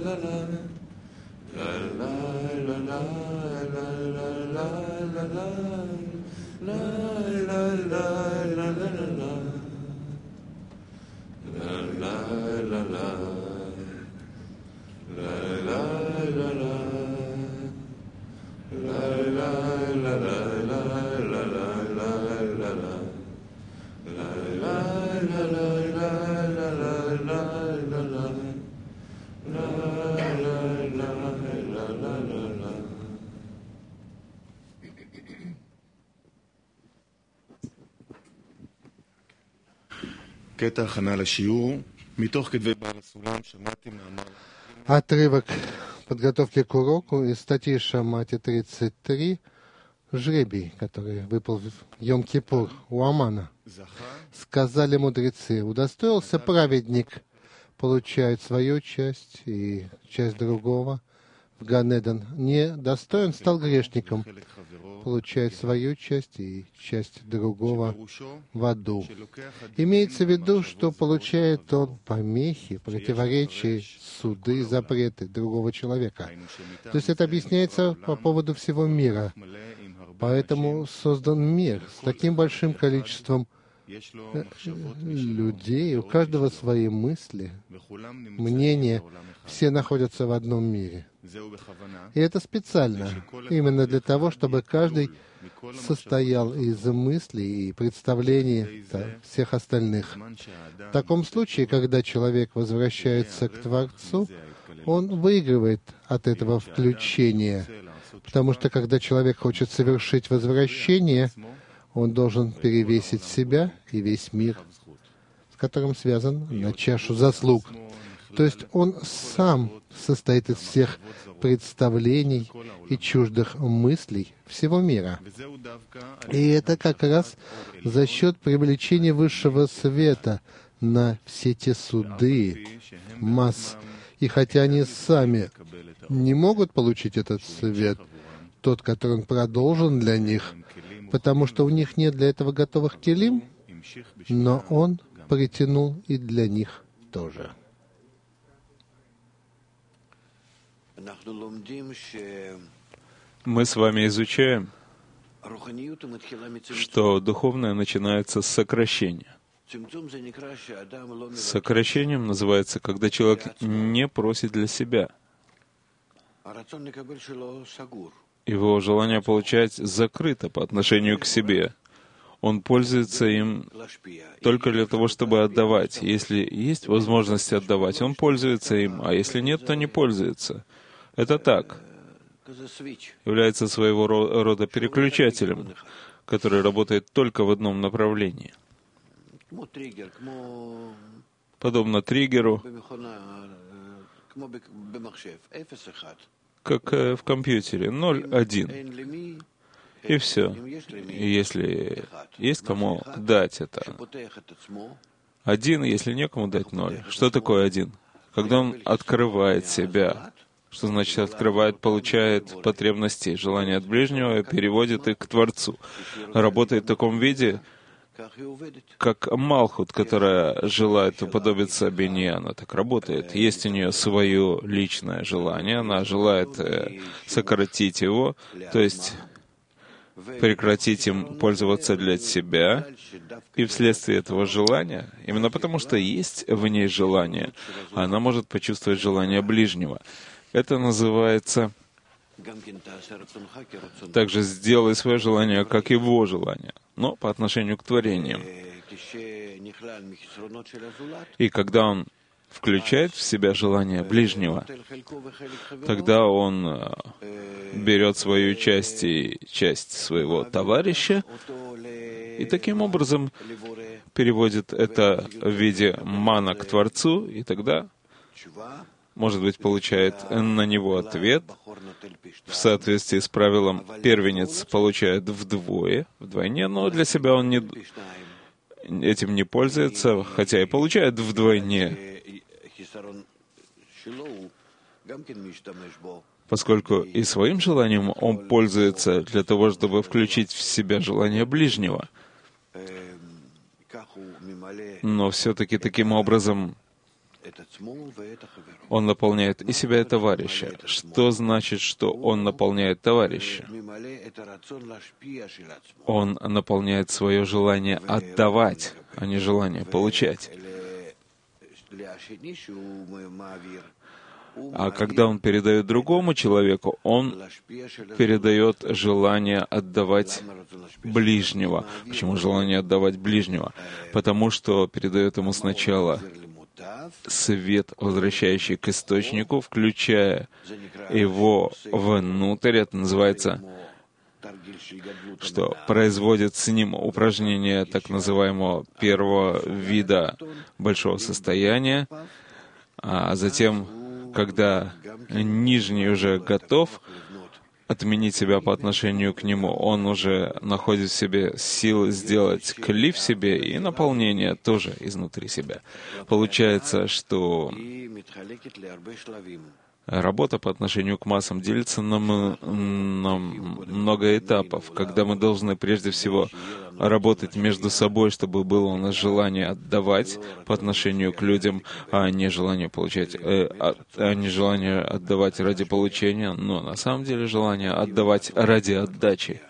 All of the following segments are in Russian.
קטע הכנה לשיעור, מתוך כתבי בעל הסולם שמעתי מאמר. Отрывок подготовки к уроку из статьи Шамати 33 «Жребий», который выпал в Йом-Кипур у Амана. Сказали мудрецы: удостоился праведник, получает свою часть и часть другого в Ганеден. Недостоин стал грешником, получает свою часть и часть другого в аду. Имеется в виду, что получает он помехи, противоречия, суды, запреты другого человека. То есть это объясняется по поводу всего мира. Поэтому создан мир с таким большим количеством людей, у каждого свои мысли, мнения, все находятся в одном мире. И это специально, именно для того, чтобы каждый состоял из мыслей и представлений всех остальных. В таком случае, когда человек возвращается к Творцу, он выигрывает от этого включения, потому что когда человек хочет совершить возвращение, он должен перевесить себя и весь мир, с которым связан на чашу заслуг. То есть он сам состоит из всех представлений и чуждых мыслей всего мира. И это как раз за счет привлечения высшего света на все те суды масс. И хотя они сами не могут получить этот свет, тот, который он продолжен для них, потому что у них нет для этого готовых келим, но он притянул и для них тоже. Мы с вами изучаем, что духовное начинается с сокращения. Сокращением называется, когда человек не просит для себя. Его желание получать закрыто по отношению к себе. Он пользуется им только для того, чтобы отдавать. Если есть возможность отдавать, он пользуется им, а если нет, то не пользуется. Это так. Является своего рода переключателем, который работает только в одном направлении. Подобно триггеру, как в компьютере, 0-1. И все. И если есть кому дать это 1, если некому дать 0. Что такое 1? Когда он открывает себя. Что значит открывает, получает потребности, желания от ближнего и переводит их к Творцу. Работает в таком виде, как Малхут, которая желает уподобиться Биньяну. Она так работает. Есть у нее свое личное желание, она желает сократить его, то есть прекратить им пользоваться для себя, и вследствие этого желания, именно потому что есть в ней желание, она может почувствовать желание ближнего. Это называется также «сделай свое желание, как его желание», но по отношению к творениям. И когда он включает в себя желание ближнего, тогда он берет свою часть и часть своего товарища, и таким образом переводит это в виде мана к Творцу, и тогда, может быть, получает на него ответ. В соответствии с правилом, первенец получает вдвойне, но для себя он этим не пользуется, хотя и получает вдвойне, поскольку и своим желанием он пользуется для того, чтобы включить в себя желание ближнего. Но все-таки таким образом Он наполняет и себя, и товарища. Что значит, что он наполняет товарища? Он наполняет свое желание отдавать, а не желание получать. А когда он передает другому человеку, он передает желание отдавать ближнего. Почему желание отдавать ближнего? Потому что передает ему сначала свет, возвращающий к источнику, включая его внутрь. Это называется, что производит с ним упражнение так называемого первого вида большого состояния, а затем, когда нижний уже готов отменить себя по отношению к нему, он уже находит в себе силы сделать кли в себе и наполнение тоже изнутри себя. Получается, что работа по отношению к массам делится на много этапов, когда мы должны прежде всего работать между собой, чтобы было у нас желание отдавать по отношению к людям, а не желание получать, а не желание отдавать ради получения, но на самом деле желание отдавать ради отдачи.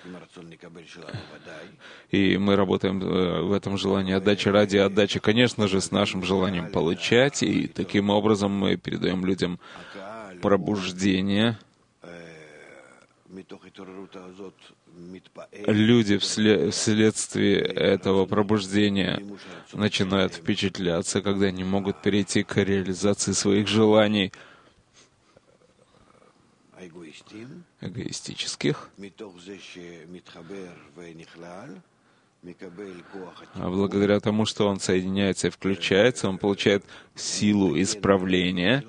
И мы работаем в этом желании отдачи ради отдачи, конечно же, с нашим желанием получать, и таким образом мы передаем людям пробуждение. Люди вследствие этого пробуждения начинают впечатляться, когда они могут перейти к реализации своих желаний эгоистических, а благодаря тому, что он соединяется и включается, он получает силу исправления,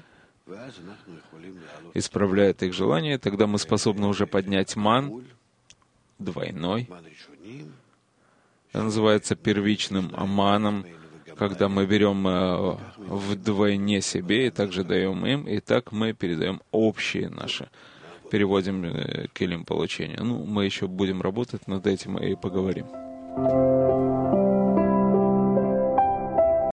исправляет их желания, тогда мы способны уже поднять ман двойной. Это называется первичным маном, когда мы берем вдвойне себе и также даем им, и так мы передаем общие наши, переводим келим получения. Мы еще будем работать над этим и поговорим.